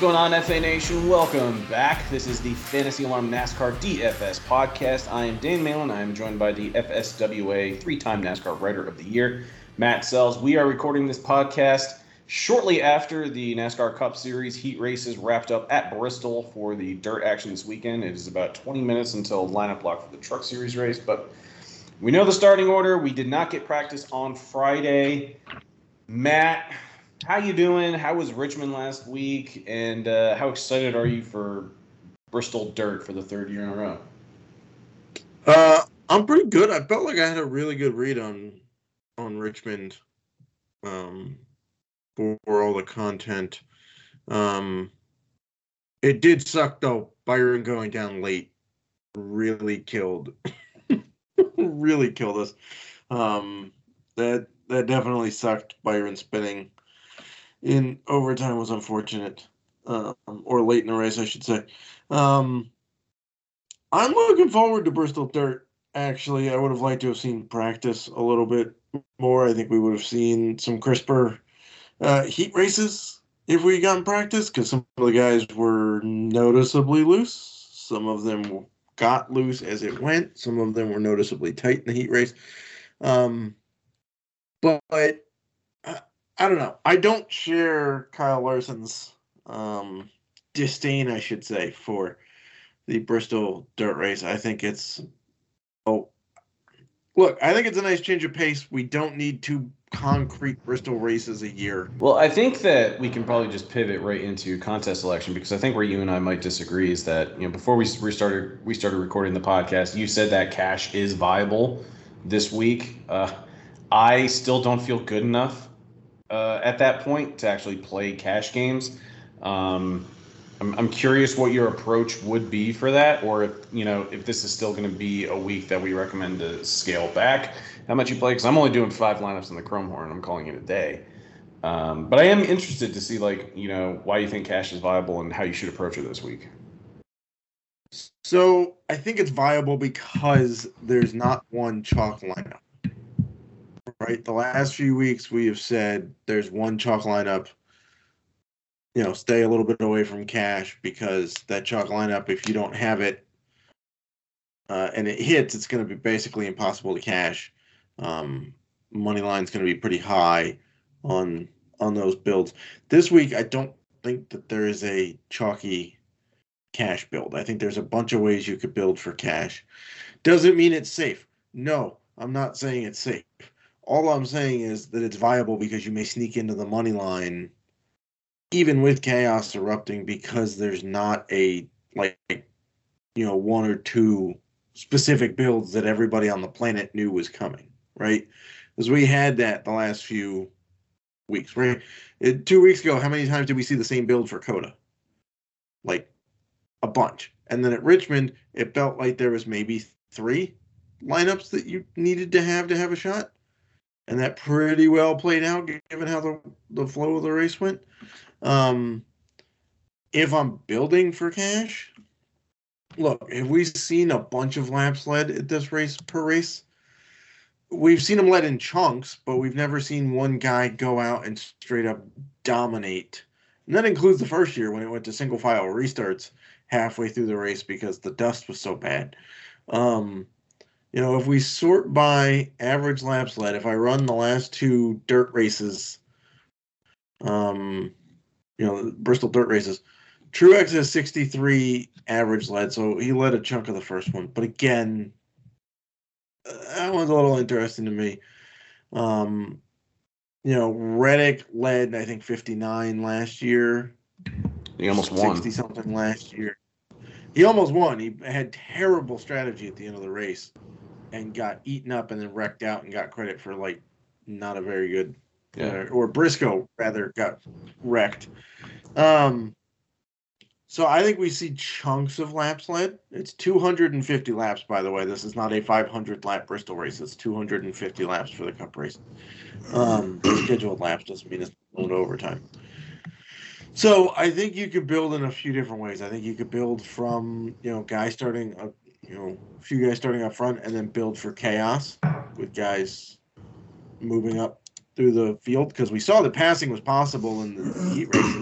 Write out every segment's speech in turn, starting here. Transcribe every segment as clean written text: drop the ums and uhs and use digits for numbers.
going on, FA Nation? Welcome back. This is the Fantasy Alarm NASCAR DFS podcast. I am Dan Malin. I am joined by the FSWA three-time NASCAR Writer of the Year, Matt Sells. We are recording this podcast shortly after the NASCAR Cup Series heat races wrapped up at Bristol for the dirt action this weekend. It is about 20 minutes until lineup lock for the Truck Series race, but we know the starting order. We did not get practice on Friday. Matt, how you doing? How was Richmond last week? And how excited are you for Bristol Dirt for the third year in a row? I'm pretty good. I felt like I had a really good read on Richmond for all the content. It did suck, though. Byron going down late really killed really killed us. That definitely sucked. Byron spinning in overtime was unfortunate, or late in the race, I should say. I'm looking forward to Bristol Dirt. Actually, I would have liked to have seen practice a little bit more. I think we would have seen some crisper heat races if we got in practice, because some of the guys were noticeably loose. Some of them got loose as it went. Some of them were noticeably tight in the heat race. But I don't know. I don't share Kyle Larson's disdain, I should say, for the Bristol Dirt race. I think it's I think it's a nice change of pace. We don't need two concrete Bristol races a year. Well, I think that we can probably just pivot right into contest selection, because I think where you and I might disagree is that, before we started recording the podcast, you said that cash is viable this week. I still don't feel good enough at that point to actually play cash games. I'm curious what your approach would be for that, or if this is still going to be a week that we recommend to scale back how much you play, because I'm only doing 5 lineups in the Chrome Horn. I'm calling it a day. But I am interested to see why you think cash is viable and how you should approach it this week. So I think it's viable because there's not one chalk lineup. Right, the last few weeks we have said there's one chalk lineup. Stay a little bit away from cash, because that chalk lineup, if you don't have it and it hits, it's going to be basically impossible to cash. Money line's going to be pretty high on those builds. This week, I don't think that there is a chalky cash build. I think there's a bunch of ways you could build for cash. Doesn't mean it's safe. No, I'm not saying it's safe. All I'm saying is that it's viable because you may sneak into the money line even with chaos erupting, because there's not a one or two specific builds that everybody on the planet knew was coming, right? Because we had that the last few weeks, right? 2 weeks ago, how many times did we see the same build for Coda? Like a bunch. And then at Richmond, it felt like there was maybe 3 lineups that you needed to have a shot. And that pretty well played out, given how the flow of the race went. If I'm building for cash, look, have we seen a bunch of laps led at this race per race? We've seen them led in chunks, but we've never seen one guy go out and straight up dominate. And that includes the first year when it went to single file restarts halfway through the race because the dust was so bad. If we sort by average laps led, if I run the last 2 dirt races, Bristol Dirt races, Truex has 63 average led, so he led a chunk of the first one. But again, that one's a little interesting to me. Reddick led, I think, 59 last year. He almost won. 60-something last year. He almost won. He had terrible strategy at the end of the race and got eaten up and then wrecked out and got credit for, not a very good... or Briscoe, rather, got wrecked. So I think we see chunks of laps led. It's 250 laps, by the way. This is not a 500-lap Bristol race. It's 250 laps for the Cup race. Scheduled laps doesn't mean it's going to overtime. So I think you could build in a few different ways. I think you could build from, guys starting up, a few guys starting up front, and then build for chaos with guys moving up through the field, because we saw that passing was possible in the heat races.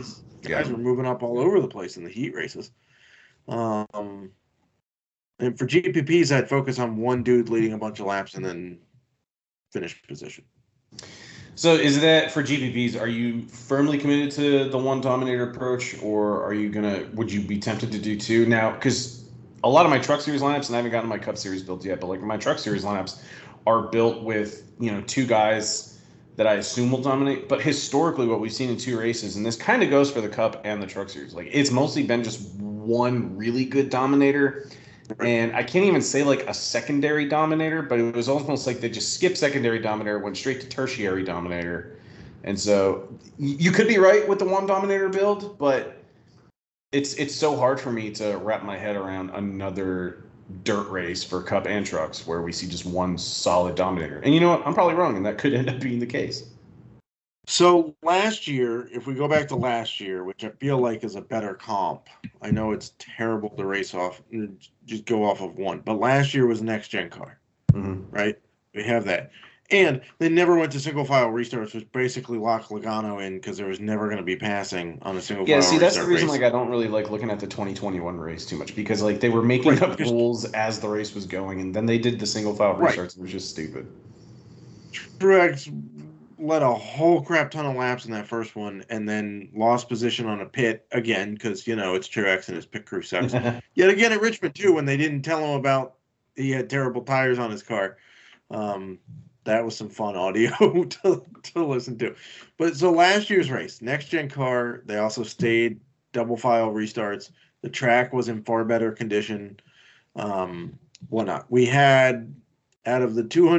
Guys were moving up all over the place in the heat races. And for GPPs, I'd focus on one dude leading a bunch of laps and then finish position. So is that for GPPs, are you firmly committed to the one dominator approach, or would you be tempted to do two now? Because a lot of my Truck Series lineups, and I haven't gotten my Cup Series built yet, but like my Truck Series lineups are built with, two guys that I assume will dominate. But historically, what we've seen in two races, and this kind of goes for the Cup and the Truck Series, like it's mostly been just one really good dominator. And I can't even say like a secondary dominator, but it was almost like they just skipped secondary dominator, went straight to tertiary dominator. And so you could be right with the one dominator build, but it's so hard for me to wrap my head around another dirt race for Cup and Trucks where we see just one solid dominator. And you know what? I'm probably wrong, and that could end up being the case. So last year, if we go back to last year, which I feel like is a better comp, I know it's terrible to race off, just go off of one, but last year was next gen car, right? We have that. And they never went to single file restarts, which basically locked Logano in because there was never going to be passing on a single file. Yeah, see, that's the reason like I don't really like looking at the 2021 race too much, because like they were making up rules as the race was going, and then they did the single file restarts. It was just stupid. Truex led a whole crap ton of laps in that first one and then lost position on a pit again because, it's Truex and his pit crew sucks. Yet again at Richmond, too, when they didn't tell him about he had terrible tires on his car. That was some fun audio to listen to. But so last year's race, next-gen car, they also stayed double file restarts. The track was in far better condition. Whatnot. We had, out of the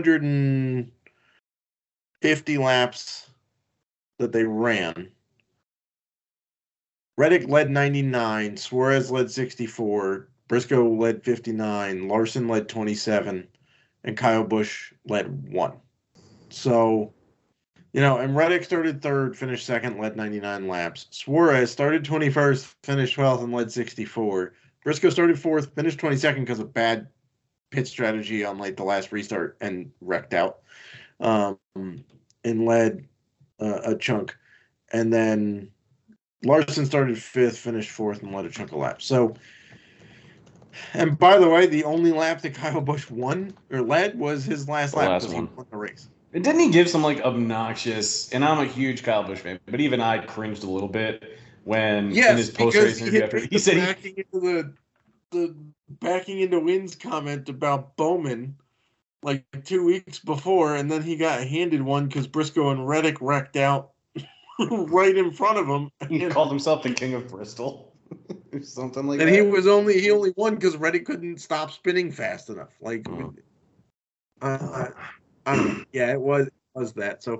250 laps that they ran, Reddick led 99, Suarez led 64, Briscoe led 59, Larson led 27, and Kyle Busch led 1. So, and Reddick started third, finished second, led 99 laps. Suarez started 21st, finished 12th, and led 64. Briscoe started fourth, finished 22nd because of bad pit strategy on like the last restart and wrecked out, and led a chunk. And then Larson started fifth, finished fourth, and led a chunk of laps. So, and by the way, the only lap that Kyle Busch won or led was his last lap. Last one. He won the race. And didn't he give some like obnoxious? And I'm a huge Kyle Busch fan, but even I cringed a little bit when in his post race interview he said backing into the backing into wins comment about Bowman like 2 weeks before, and then he got handed one because Briscoe and Reddick wrecked out right in front of him. He called himself the King of Bristol. Or something like and that. And he only won because Reddick couldn't stop spinning fast enough. Like, I don't know. Yeah, it was that. So,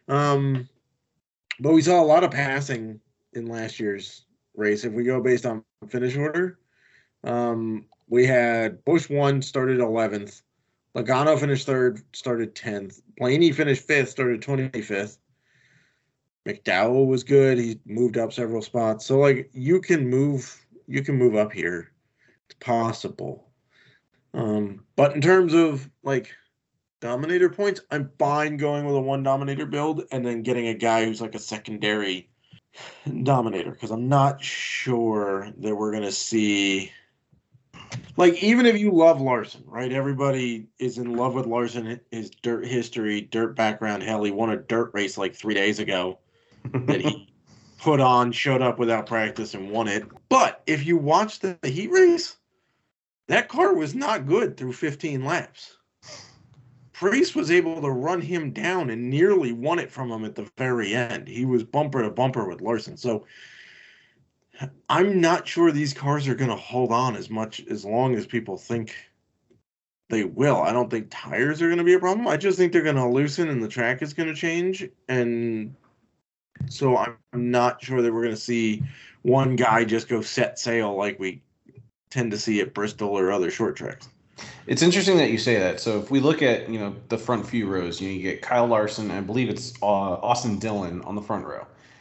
but we saw a lot of passing in last year's race. If we go based on finish order, we had Busch won, started 11th. Logano finished third, started 10th. Blaney finished fifth, started 25th. McDowell was good. He moved up several spots. So like you can move up here. It's possible. But in terms of like dominator points, I'm fine going with a one dominator build and then getting a guy who's like a secondary dominator, because I'm not sure that we're gonna see, like, even if you love Larson, right? Everybody is in love with Larson, his dirt history, dirt background. Hell, he won a dirt race like 3 days ago that he put on, showed up without practice, and won it. But if you watch the heat race, that car was not good through 15 laps. Priest was able to run him down and nearly won it from him at the very end. He was bumper to bumper with Larson. So I'm not sure these cars are going to hold on as long as people think they will. I don't think tires are going to be a problem. I just think they're going to loosen and the track is going to change. And so I'm not sure that we're going to see one guy just go set sail like we tend to see at Bristol or other short tracks. It's interesting that you say that. So if we look at, the front few rows, you get Kyle Larson, I believe it's Austin Dillon on the front row.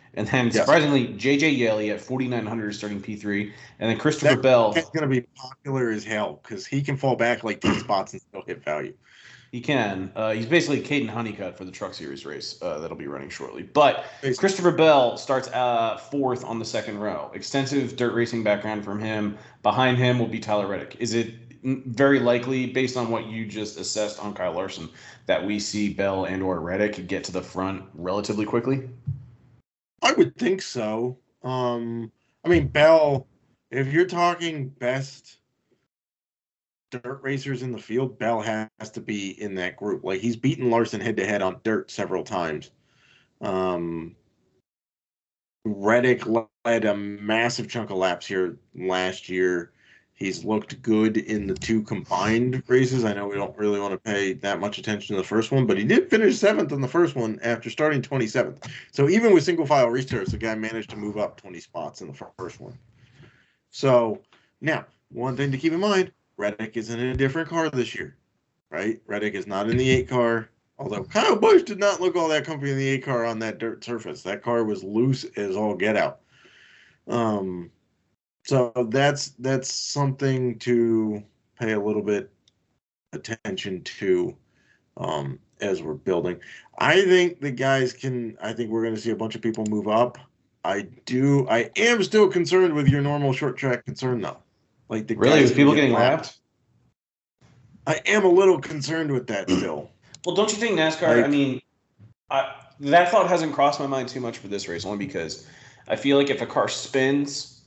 And then Yes. surprisingly, J.J. Yeley at 4,900 is starting P3. And then Christopher That Bell. guy's going to be popular as hell because he can fall back like 10 spots and still hit value. He can. He's basically Caden Honeycutt for the Truck Series race that'll be running shortly. But Basically. Christopher Bell starts fourth on the second row. Extensive dirt racing background from him. Behind him will be Tyler Reddick. Is it very likely, based on what you just assessed on Kyle Larson, that we see Bell and or Reddick get to the front relatively quickly? I would think so. I mean, Bell, if you're talking best dirt racers in the field, Bell has to be in that group. Like, he's beaten Larson head-to-head on dirt several times. Reddick led a massive chunk of laps here last year. He's looked good in the two combined races. I know we don't really want to pay that much attention to the first one, but he did finish 7th in the first one after starting 27th. So even with single file restarts, the guy managed to move up 20 spots in the first one. So now, one thing to keep in mind, Reddick is in a different car this year, right? Reddick is not in the 8 car. Although Kyle Busch did not look all that comfy in the 8 car on that dirt surface. That car was loose as all get out. So that's something to pay a little bit attention to as we're building. I think the guys can. I think we're going to see a bunch of people move up. I am still concerned with your normal short track concern though. Like the really, guys with people getting lapped. I am a little concerned with that still. Well, don't you think NASCAR? Like, I mean, that thought hasn't crossed my mind too much for this race, only because I feel like if a car spins,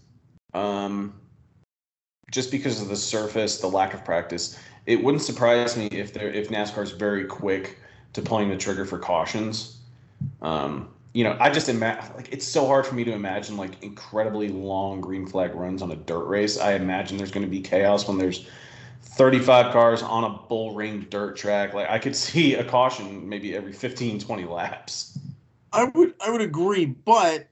just because of the surface, the lack of practice, it wouldn't surprise me if NASCAR is very quick to pulling the trigger for cautions. I just imagine, like, it's so hard for me to imagine like incredibly long green flag runs on a dirt race. I imagine there's going to be chaos when there's 35 cars on a bull ring dirt track. Like, I could see a caution maybe every 15, 20 laps. I would agree, but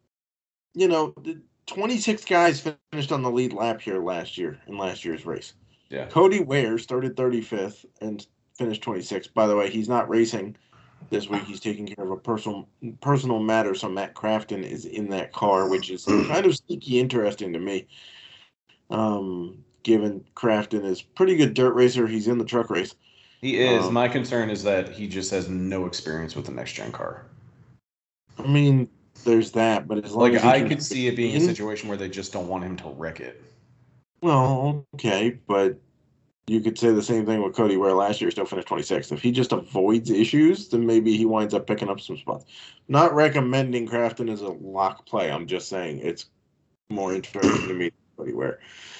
26 guys finished on the lead lap here last year in last year's race. Yeah. Cody Ware started 35th and finished 26th. By the way, he's not racing this week. He's taking care of a personal matter, so Matt Crafton is in that car, which is kind of sneaky interesting to me. Given Crafton is pretty good dirt racer, he's in the truck race. He is. My concern is that he just has no experience with the next gen car. I mean, there's that, but as long as I could see it being a situation where they just don't want him to wreck it. Well, okay, but you could say the same thing with Cody Ware last year, still finished 26th. If he just avoids issues, then maybe he winds up picking up some spots. Not recommending Crafton as a lock play. I'm just saying it's more interesting to me than Cody Ware.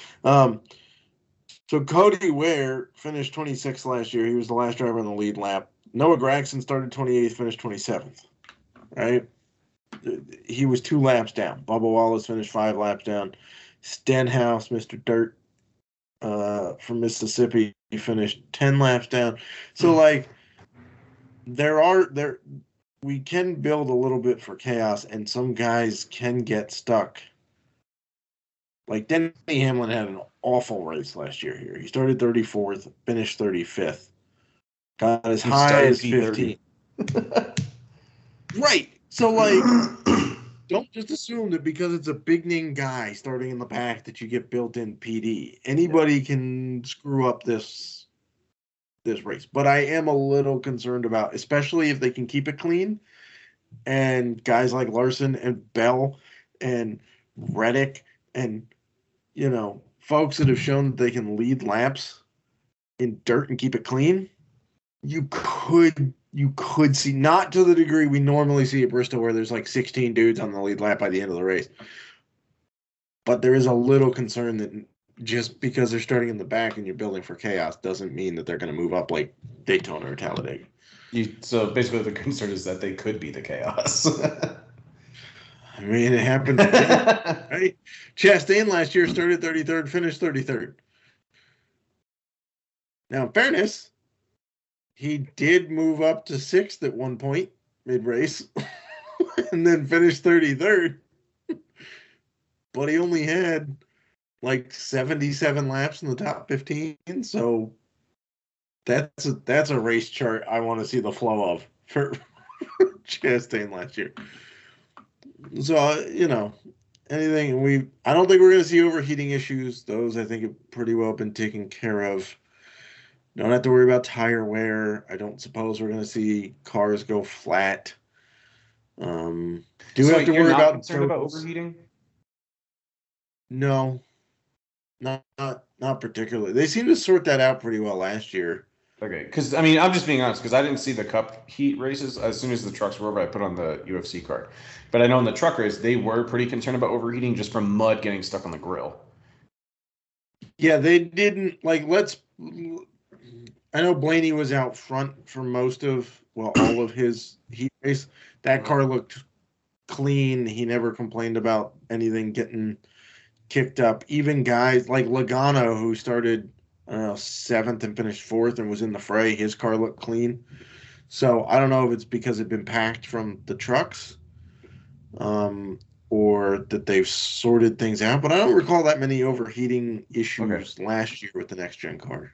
So Cody Ware finished 26th last year. He was the last driver on the lead lap. Noah Gragson started 28th, finished 27th. Right? He was 2 laps down. Bubba Wallace finished 5 laps down. Stenhouse, Mr. Dirt, from Mississippi, he finished 10 laps down. So, like, we can build a little bit for chaos, and some guys can get stuck. Like, Denny Hamlin had an awful race last year here. He started 34th, finished 35th. Got as high as 15. Right. So, like, don't just assume that because it's a big name guy starting in the back that you get built-in PD. Anybody can screw up this race. But I am a little concerned about, especially if they can keep it clean, and guys like Larson and Bell and Reddick and, folks that have shown that they can lead laps in dirt and keep it clean, you could see, not to the degree we normally see at Bristol where there's like 16 dudes on the lead lap by the end of the race. But there is a little concern that just because they're starting in the back and you're building for chaos doesn't mean that they're going to move up like Daytona or Talladega. So basically the concern is that they could be the chaos. I mean, it happened. Right? Chastain last year started 33rd, finished 33rd. Now, in fairness, he did move up to 6th at one point mid-race and then finished 33rd. But he only had like 77 laps in the top 15. So that's a race chart I want to see the flow of for Chastain last year. So anything I don't think we're going to see overheating issues. Those I think have pretty well been taken care of. Don't have to worry about tire wear. I don't suppose we're going to see cars go flat. Do we So have to you're worry not about concerned about turbos? overheating? No, not particularly. They seem to sort that out pretty well last year. Okay, because I mean, I'm just being honest because I didn't see the Cup heat races. As soon as the trucks were over, I put on the UFC card. But I know in the truck race, they were pretty concerned about overheating just from mud getting stuck on the grill. Yeah, they didn't like. I know Blaney was out front for all of his heat race. That car looked clean. He never complained about anything getting kicked up. Even guys like Logano, who started, I don't know, seventh and finished fourth and was in the fray, his car looked clean. So I don't know if it's because it'd been packed from the trucks, um, or that they've sorted things out. But I don't recall that many overheating issues last year with the next gen car.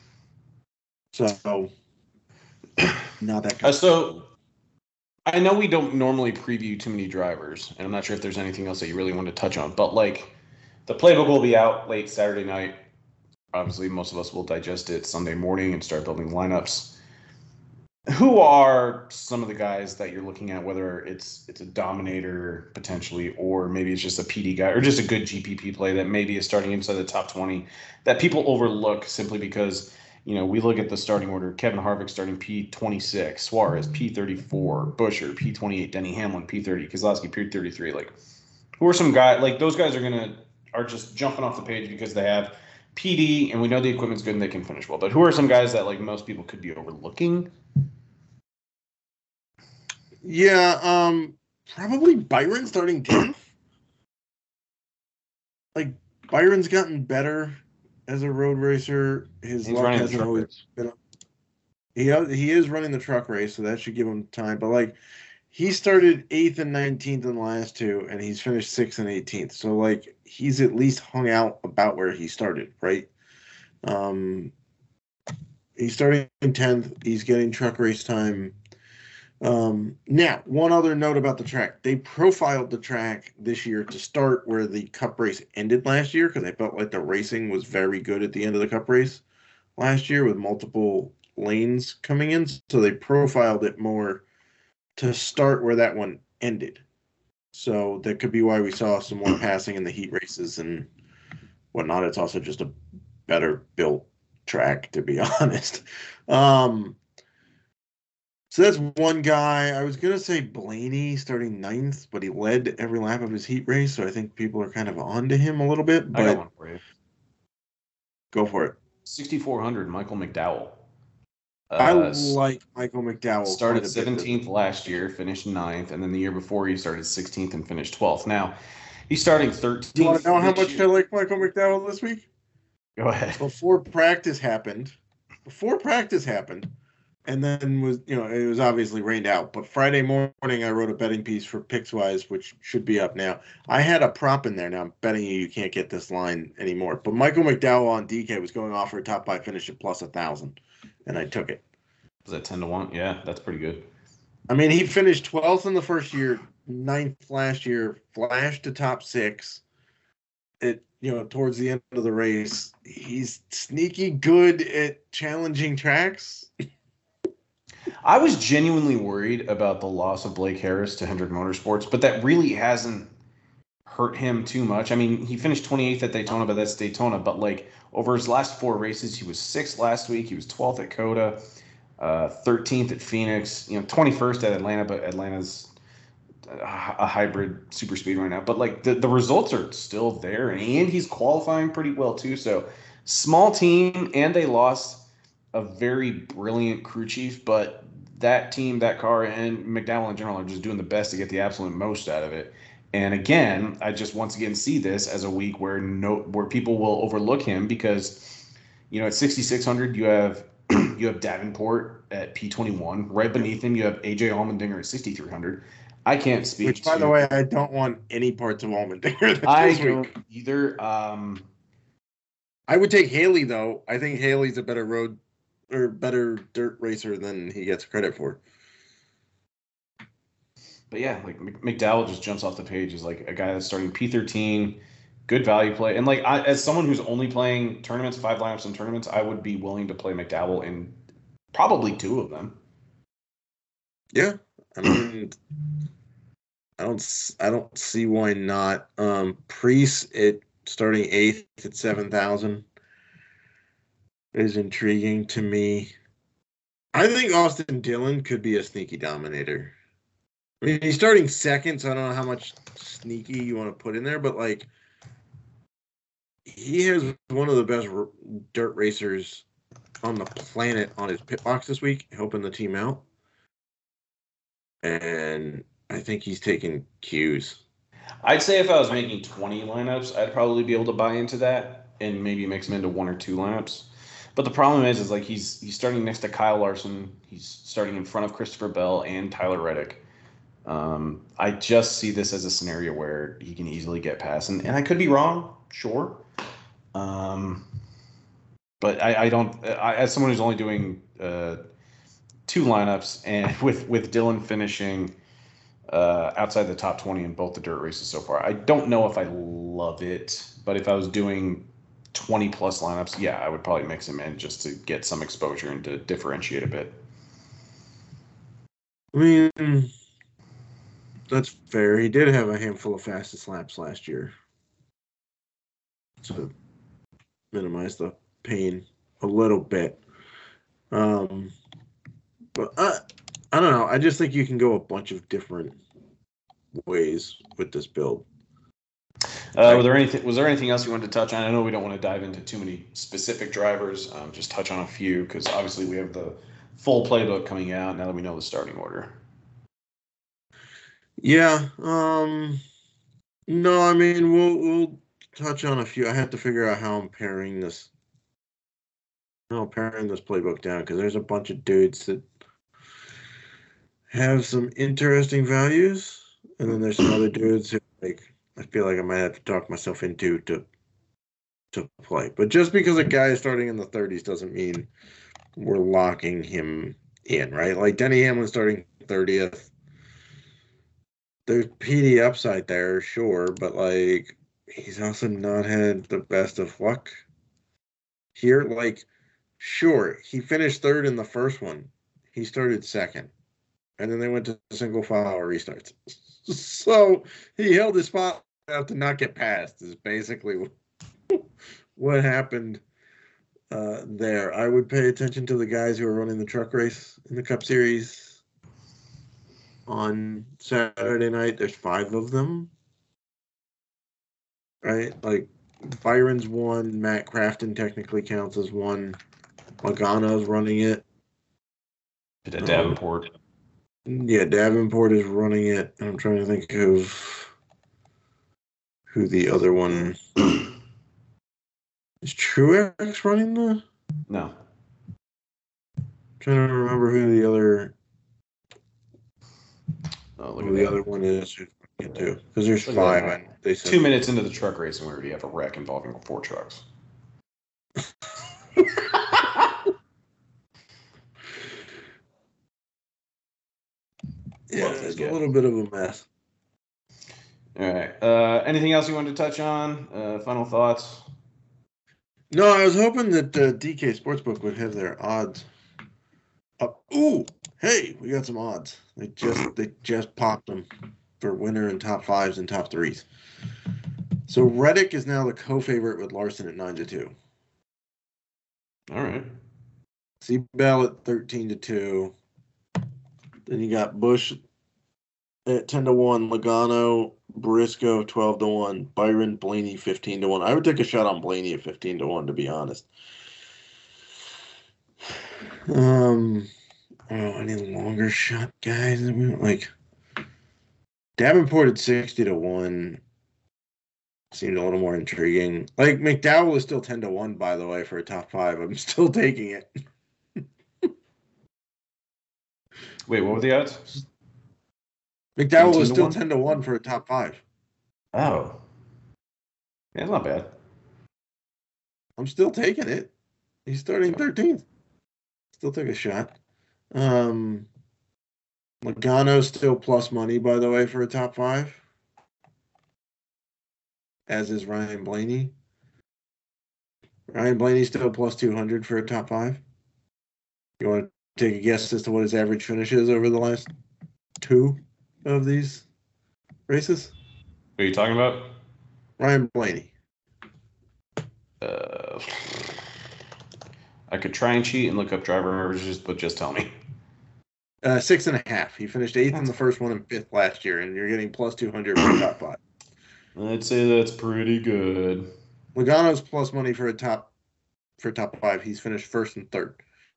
So not that kind So I know we don't normally preview too many drivers, and I'm not sure if there's anything else that you really want to touch on, but like the playbook will be out late Saturday night. Obviously, most of us will digest it Sunday morning and start building lineups. Who are some of the guys that you're looking at, whether it's a dominator potentially, or maybe it's just a PD guy, or just a good GPP play that maybe is starting inside the top 20 that people overlook simply because we look at the starting order: Kevin Harvick starting P26, Suarez P34, Busher P28, Denny Hamlin P30, Keselowski P33. Like, who are some guys like those guys are just jumping off the page because they have PD and we know the equipment's good and they can finish well. But who are some guys that like most people could be overlooking? Yeah, probably Byron starting 10th. Like Byron's gotten better as a road racer. His He's luck running the hasn't truck always race. been up. He is running the truck race, so that should give him time. But like he started 8th and 19th in the last two, and he's finished 6th and 18th. So like he's at least hung out about where he started, right? Um, he's starting 10th. He's getting truck race time. Now, one other note about the track. They profiled the track this year to start where the Cup race ended last year because they felt like the racing was very good at the end of the Cup race last year with multiple lanes coming in. So they profiled it more to start where that one ended. So that could be why we saw some more passing in the heat races and whatnot. It's also just a better built track, to be honest. So that's one guy. I was going to say Blaney starting 9th, but he led every lap of his heat race. So I think people are kind of on to him a little bit. I got But one for you. go for it. 6,400, Michael McDowell. I like Michael McDowell Started quite a 17th last year, finished 9th, and then the year before he started 16th and finished 12th. Now, he's starting 13th. Do you want to know how much year. I like Michael McDowell this week? Go ahead. Before practice happened, and then it was obviously rained out. But Friday morning, I wrote a betting piece for Pickswise, which should be up now. I had a prop in there. Now I'm betting you can't get this line anymore. But Michael McDowell on DK was going off for a top 5 finish at plus 1,000, and I took it. Was that 10-1? Yeah, that's pretty good. I mean, he finished 12th in the first year, 9th last year, flashed to top 6. Towards the end of the race, he's sneaky good at challenging tracks. I was genuinely worried about the loss of Blake Harris to Hendrick Motorsports, but that really hasn't hurt him too much. I mean, he finished 28th at Daytona, but that's Daytona. But like over his last 4 races, he was 6th last week. He was 12th at COTA, 13th at Phoenix, 21st at Atlanta, but Atlanta's a hybrid super speed right now. But like the results are still there, and he's qualifying pretty well too. So small team, and they lost a very brilliant crew chief, but that team, that car, and McDowell in general are just doing the best to get the absolute most out of it. And again, I just once again see this as a week where people will overlook him because, at 6,600 you have Davenport at P21. Right beneath him, you have AJ Allmendinger at 6,300. I can't speak. Which, by the way, I don't want any parts of Allmendinger this week either. I would take Haley though. I think Haley's a better better dirt racer than he gets credit for. But yeah, like McDowell just jumps off the page as like a guy that's starting P13, good value play, and like as someone who's only playing tournaments, 5 lineups in tournaments, I would be willing to play McDowell in probably 2 of them. Yeah, I mean, I don't see why not. Priest at starting 8th at 7,000 is intriguing to me. I think Austin Dillon could be a sneaky dominator. I mean, he's starting 2nd, so I don't know how much sneaky you want to put in there, but like he has one of the best dirt racers on the planet on his pit box this week, helping the team out. And I think he's taking cues. I'd say if I was making 20 lineups, I'd probably be able to buy into that and maybe mix him into 1 or 2 lineups. But the problem is like he's starting next to Kyle Larson. He's starting in front of Christopher Bell and Tyler Reddick. I just see this as a scenario where he can easily get past, and I could be wrong, sure. But I don't. As someone who's only doing 2 lineups, and with Dillon finishing outside the top 20 in both the dirt races so far, I don't know if I love it. But if I was doing 20 plus lineups, yeah, I would probably mix him in just to get some exposure and to differentiate a bit. I mean, that's fair. He did have a handful of fastest laps last year to minimize the pain a little bit. But I don't know. I just think you can go a bunch of different ways with this build. Was there anything else you wanted to touch on? I know we don't want to dive into too many specific drivers. Just touch on a few because obviously we have the full playbook coming out now that we know the starting order. Yeah. No, I mean we'll touch on a few. I have to figure out how I'm paring this playbook down because there's a bunch of dudes that have some interesting values, and then there's some other dudes who like I feel like I might have to talk myself into to play. But just because a guy is starting in the 30s doesn't mean we're locking him in, right? Like Denny Hamlin starting 30th. There's PD upside there, sure, but like he's also not had the best of luck here. Like, sure, he finished 3rd in the first one. He started 2nd. And then they went to single file restarts. So he held his spot out to not get passed is basically what happened there. I would pay attention to the guys who are running the truck race in the Cup Series on Saturday night. There's 5 of them, right? Like Byron's 1, Matt Crafton technically counts as 1. Logano's running it. Davenport. Yeah, Davenport is running it. I'm trying to think of who the other one is. Truex running the? No. I'm trying to remember who the other. The other one is. Because there's 5. And they said 2 minutes into the truck race, and we already have a wreck involving 4 trucks. Yeah, it's a little bit of a mess. All right. Anything else you wanted to touch on? Final thoughts? No, I was hoping that DK Sportsbook would have their odds up. Ooh, hey, we got some odds. They just popped them for winner and top 5s and top 3s. So Reddick is now the co-favorite with Larson at 9-2. All right. Seabell at 13-2. Then you got Busch at 10-1, Logano, Briscoe 12-1, Byron, Blaney 15-1. I would take a shot on Blaney at 15-1 to be honest. Any longer shot guys? Like Davenport at 60-1 seemed a little more intriguing. Like McDowell is still 10-1 by the way for a top 5. I'm still taking it. Wait, what were the odds? McDowell is still 10-1 for a top 5. Oh. Yeah, it's not bad. I'm still taking it. He's starting 13th. Still took a shot. Logano's still plus money, by the way, for a top 5. As is Ryan Blaney. Ryan Blaney's still plus 200 for a top 5. You want to take a guess as to what his average finish is over the last 2 of these races? What are you talking about? Ryan Blaney. I could try and cheat and look up driver averages, but just tell me. 6.5. He finished 8th in the first one and 5th last year, and you're getting plus 200 for top 5. I'd say that's pretty good. Logano's plus money for top 5. He's finished 1st and 3rd.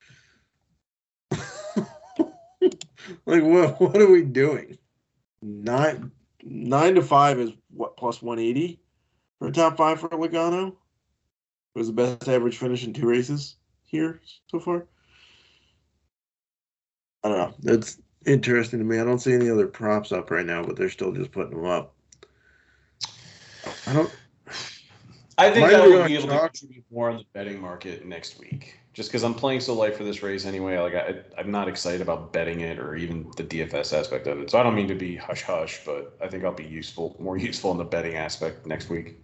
Like what are we doing? 9 to 5 is what, plus 180 for a top 5 for Logano? It was the best average finish in 2 races here so far. I don't know. That's interesting to me. I don't see any other props up right now, but they're still just putting them up. I think I will be able to contribute more on the betting market next week, just because I'm playing so light for this race anyway. Like I'm not excited about betting it or even the DFS aspect of it. So I don't mean to be hush hush, but I think I'll be more useful in the betting aspect next week.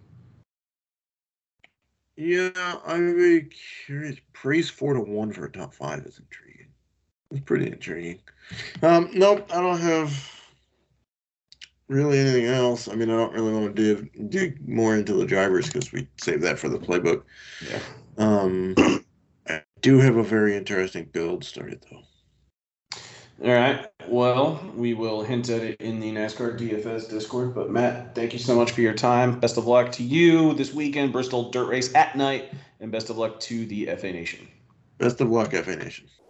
Yeah, I'm very curious. Praise 4-1 for a top 5 is intriguing. It's pretty intriguing. Nope, I don't have really anything else. I mean, I don't really want to dig more into the drivers because we saved that for the playbook. Yeah. I do have a very interesting build started though. All right. Well, we will hint at it in the NASCAR DFS Discord. But Matt, thank you so much for your time. Best of luck to you this weekend, Bristol Dirt Race at night, and best of luck to the FA Nation. Best of luck, FA Nation.